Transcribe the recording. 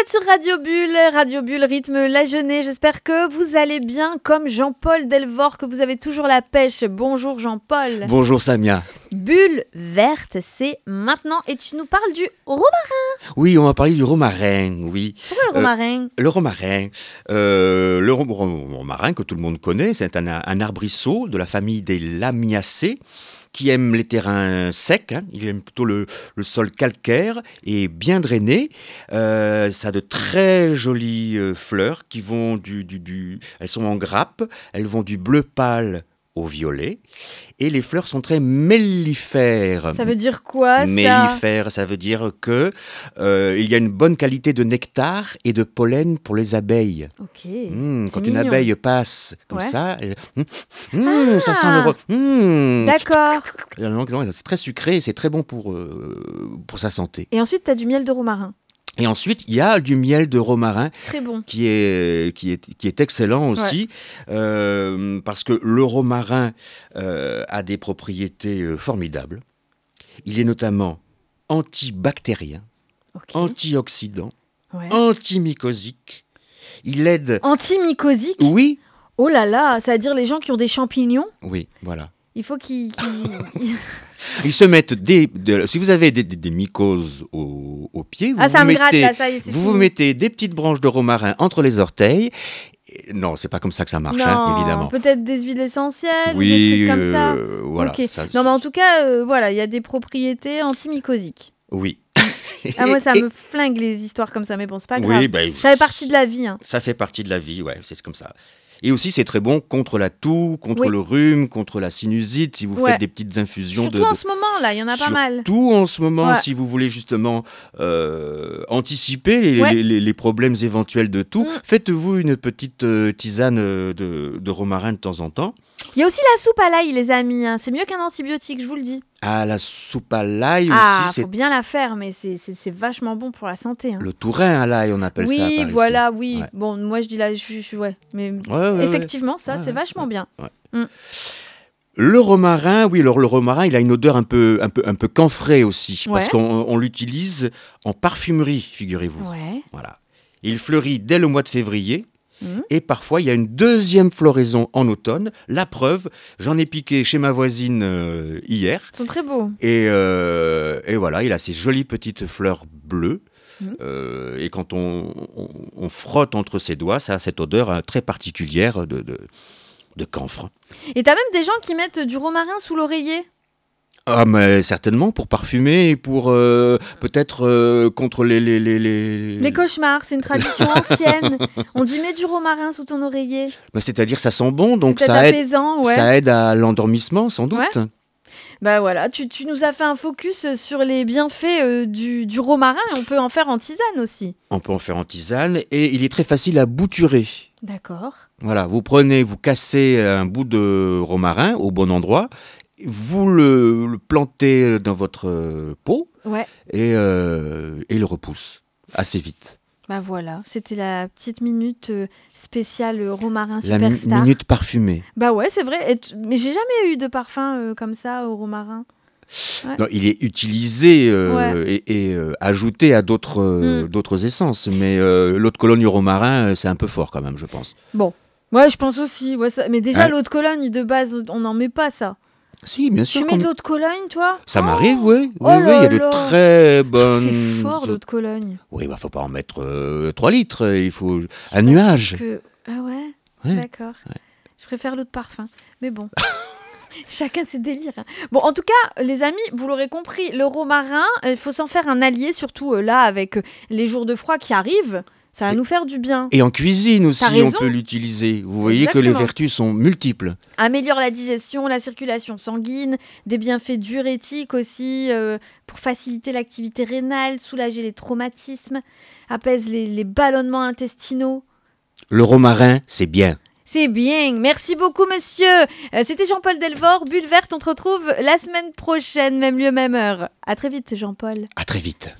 êtes sur Radio Bulle rythme la journée. J'espère que vous allez bien comme Jean-Paul Delvort, que vous avez toujours la pêche. Bonjour Jean-Paul. Bonjour Samia. Bulle verte, c'est maintenant et tu nous parles du romarin. Oui, on va parler du romarin, oui. C'est quoi le romarin? Le romarin que tout le monde connaît, c'est un arbrisseau de la famille des Lamiacées, qui aime les terrains secs, hein. Il aime plutôt le sol calcaire et bien drainé. Ça a de très jolies fleurs qui vont elles sont en grappe, elles vont du bleu pâle au violet, et les fleurs sont très mellifères. Ça veut dire quoi ça? Mellifères, ça veut dire que il y a une bonne qualité de nectar et de pollen pour les abeilles. Ok. Quand mignon. une abeille passe comme Ouais. ça, ça sent le D'accord. c'est très sucré et c'est très bon pour sa santé. Et ensuite, tu as du miel de romarin. Et ensuite, il y a du miel de romarin Très bon. qui est excellent aussi, parce que le romarin a des propriétés formidables. Il est notamment antibactérien, Ok. antioxydant, Ouais. antimycosique. Il aide... Antimycosique? Oui, Oh là là, ça veut dire les gens qui ont des champignons, oui, voilà. il faut qu'ils... Ils se mettent si vous avez des mycoses aux pieds, vous, Ah, ça vous me gratte mettez, là, ça y est, c'est vous fini. mettez des petites branches de romarin entre les orteils. Non, c'est pas comme ça que ça marche, hein, évidemment. Peut-être des huiles essentielles, Oui, des trucs comme ça. voilà. Ok. ça- Non, mais en tout cas, voilà, il y a des propriétés antimycosiques. Oui. Ah, moi, ça Et- me flingue les histoires comme ça, mais bon, c'est pas grave. Oui, ben, Ça fait partie de la vie. Hein. ça fait partie de la vie, ouais, c'est comme ça. Et aussi, c'est très bon contre la toux, contre Oui. le rhume, contre la sinusite, si vous Ouais. faites des petites infusions Surtout en ce moment, là, il y en a pas mal. Surtout en ce moment, Ouais. si vous voulez justement anticiper Ouais. les problèmes éventuels de toux, Mm. faites-vous une petite tisane de romarin de temps en temps. Il y a aussi la soupe à l'ail, les amis. Hein. C'est mieux qu'un antibiotique, je vous le dis. Ah, la soupe à l'ail Ah, aussi, c'est faut bien la faire, mais c'est vachement bon pour la santé. Hein. le tourin à l'ail, on appelle ça. Oui, par ici. voilà, oui. Ouais. Bon, moi, je dis là, ouais. Mais Ouais, effectivement, ça, Ouais, c'est vachement bien. Le romarin, oui, alors le romarin, il a une odeur un peu camphrée aussi, parce Ouais. qu'on l'utilise en parfumerie, figurez-vous. Ouais. Voilà. Il fleurit dès le mois de février. Mhm. Et parfois, il y a une deuxième floraison en automne. La preuve, j'en ai piqué chez ma voisine hier. Ils sont très beaux. Et voilà, il a ces jolies petites fleurs bleues. Mhm. Et quand on frotte entre ses doigts, ça a cette odeur très particulière de camphre. Et t'as même des gens qui mettent du romarin sous l'oreiller. Ah, mais certainement, pour parfumer et pour peut-être contre Les cauchemars, c'est une tradition ancienne. On dit mets du romarin sous ton oreiller. Bah, c'est-à-dire ça sent bon, donc C'est ça aide, apaisant, ouais. ça aide à l'endormissement, sans doute. Ouais. Bah voilà, tu nous as fait un focus sur les bienfaits du romarin et on peut en faire en tisane aussi. On peut en faire en tisane et il est très facile à bouturer. D'accord. Voilà, vous cassez un bout de romarin au bon endroit, vous le plantez dans votre pot Ouais. et il repousse assez vite. Bah voilà, c'était la petite minute spéciale romarin La superstar. minute parfumée. Bah ouais, c'est vrai. Mais j'ai jamais eu de parfum comme ça au romarin. Ouais. Non, il est utilisé Ouais. et ajouté à d'autres essences, mais l'eau de Cologne au romarin, c'est un peu fort quand même, je pense. Bon. Ouais, je pense aussi. Ouais, mais déjà, Ouais. l'eau de Cologne, de base, on n'en met pas ça. Si, bien sûr. Tu mets de l'eau de Cologne, toi? Ça m'arrive, oui. Oh Oui, il y a de là là. très Je trouve bonnes... que c'est fort, l'eau de Cologne. Oui, bah faut pas en mettre 3 litres, il faut un nuage. Ah ouais, Ouais. d'accord. Je préfère l'eau de parfum. Mais bon, chacun ses délires. Hein. Bon, en tout cas, les amis, vous l'aurez compris, le romarin, il faut s'en faire un allié, surtout là, avec les jours de froid qui arrivent. Ça va nous faire du bien. Et en cuisine aussi, T'as on raison. peut l'utiliser. Vous voyez que les Exactement. vertus sont multiples. Améliore la digestion, la circulation sanguine, des bienfaits diurétiques aussi, pour faciliter l'activité rénale, soulager les traumatismes, apaise les ballonnements intestinaux. Le romarin, c'est bien. C'est bien. Merci beaucoup, monsieur. C'était Jean-Paul Delvort. Bulle verte, on te retrouve la semaine prochaine, même lieu, même heure. À très vite, Jean-Paul. À très vite.